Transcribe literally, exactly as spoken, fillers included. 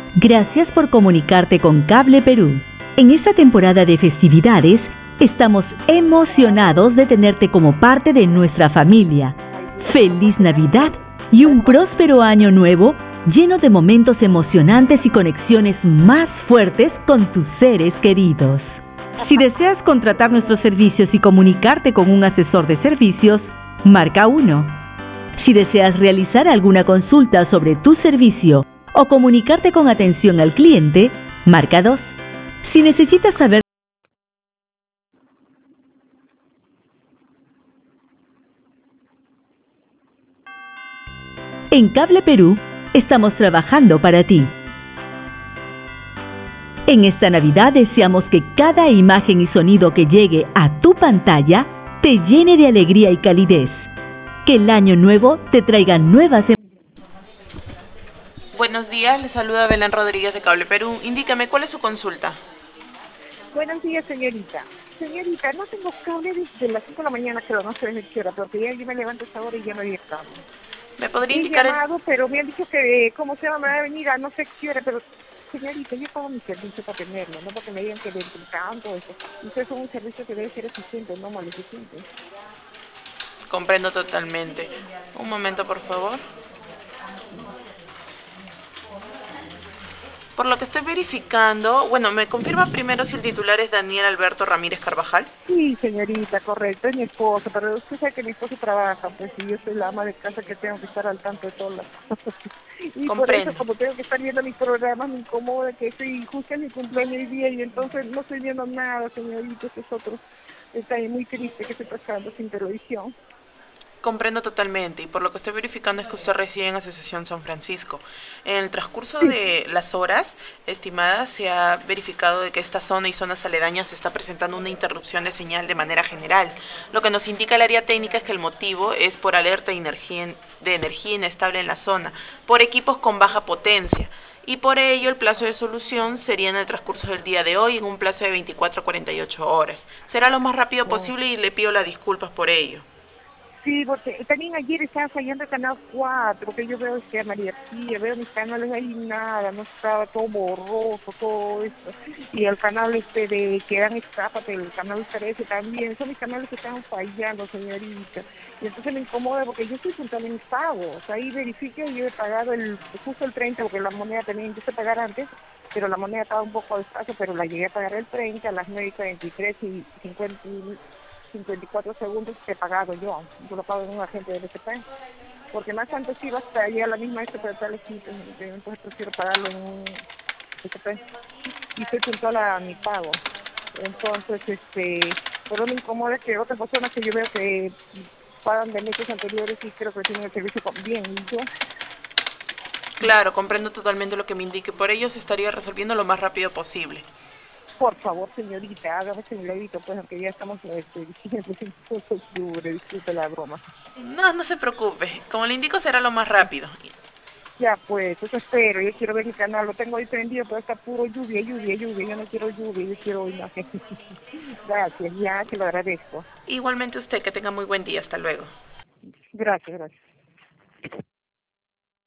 Gracias por comunicarte con Cable Perú. En esta temporada de festividades, estamos emocionados de tenerte como parte de nuestra familia. ¡Feliz Navidad y un próspero año nuevo lleno de momentos emocionantes y conexiones más fuertes con tus seres queridos! Si deseas contratar nuestros servicios y comunicarte con un asesor de servicios, marca uno. Si deseas realizar alguna consulta sobre tu servicio o comunicarte con atención al cliente, marca dos. Si necesitas saber En Cable Perú, estamos trabajando para ti. En esta Navidad deseamos que cada imagen y sonido que llegue a tu pantalla te llene de alegría y calidez. Que el año nuevo te traiga nuevas emociones. Buenos días, le saluda Belén Rodríguez de Cable Perú. Indícame, ¿cuál es su consulta? Buenos días, señorita. Señorita, no tengo cable desde las cinco de la mañana, pero no sé desde qué hora, porque ya yo me levanto a esa hora y ya no había cable. ¿Me podría He indicar el... llamado, pero me han dicho que, ¿cómo se llama? Me va a venir a no sé qué hora, pero, señorita, yo pago mi servicio para tenerlo, no porque me digan que le implicaban todo eso. Ustedes son un servicio que debe ser eficiente, no mal eficiente. Comprendo totalmente. Un momento, por favor. Por lo que estoy verificando, bueno, ¿me confirma primero si el titular es Daniel Alberto Ramírez Carvajal? Sí, señorita, correcto, es mi esposo, pero usted sabe que mi esposo trabaja, pues, y yo soy la ama de casa que tengo que estar al tanto de todas las cosas. Y por eso, Comprendo. como tengo que estar viendo mis programas, me incomoda que estoy justo en mi cumpleaños hoy día y entonces no estoy viendo nada, señorita, ese es otro detalle muy triste que estoy pasando sin televisión. Comprendo totalmente, y por lo que estoy verificando es que usted reside en Asociación San Francisco. En el transcurso Sí, de las horas estimadas se ha verificado de que esta zona y zonas aledañas se está presentando una interrupción de señal de manera general. Lo que nos indica el área técnica es que el motivo es por alerta de energía, de energía inestable en la zona, por equipos con baja potencia. Y por ello el plazo de solución sería en el transcurso del día de hoy en un plazo de veinticuatro a cuarenta y ocho horas. Será lo más rápido no. posible y le pido las disculpas por ello. Sí, porque también ayer estaba fallando el canal cuatro, que yo veo este, a María Pía, veo mis canales ahí nada, no estaba todo borroso, todo esto. Y el canal este de que dan Escápate, el canal trece también, son mis canales que están fallando, señorita. Y entonces me incomoda porque yo estoy puntual en mis pagos, ahí verifique, yo he pagado el justo el treinta, porque la moneda también yo sé pagar antes, pero la moneda estaba un poco despacio, pero la llegué a pagar el treinta a las nueve y cuarenta y tres y cincuenta cincuenta y cuatro segundos que he pagado yo. Yo lo pago en un agente de B C P. Porque más antes iba hasta allá a la misma esto para tal equipo, entonces prefiero pagarlo en un B C P. Y estoy puntual a mi pago. Entonces, este, pero me incomoda que otras personas que yo veo que pagan de meses anteriores y creo que tienen el servicio bien, y yo, Claro, comprendo totalmente lo que me indique. Por ello se estaría resolviendo lo más rápido posible. por favor, señorita, hágame ese milagrito, pues, aunque ya estamos este, diciendo cinco de octubre, disculpe la broma. No, no se preocupe. Como le indico, será lo más rápido. Ya pues, eso espero, yo quiero ver mi canal, lo tengo ahí prendido, pero está puro lluvia, lluvia, lluvia, yo no quiero lluvia, yo quiero imagen. Gracias, ya, te lo agradezco. Igualmente usted, que tenga muy buen día. Hasta luego. Gracias, gracias.